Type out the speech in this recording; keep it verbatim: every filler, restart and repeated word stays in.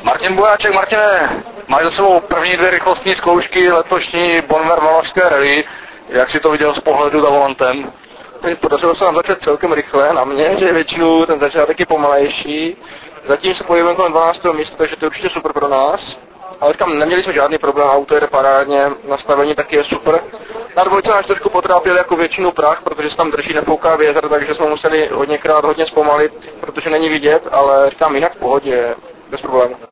Martin Bujáček, Martine, máš za sebou první dvě rychlostní zkoušky letošní Bonver Valašské rally. Jak si to viděl z pohledu za volantem? Podařilo se nám začít celkem rychle na mě, že většinou ten začátek je pomalejší. Zatím se pohybujeme kolem dvanáctého místa, takže to je určitě super pro nás. Ale říkám, neměli jsme žádný problém, auto jede parádně, nastavení taky je super. Na dvojce nás trošku potrápil jako většinu prach, protože se tam drží, nefouká větr, takže jsme museli hodněkrát hodně zpomalit, protože není vidět, ale říkám, jinak v pohodě, bez problémů.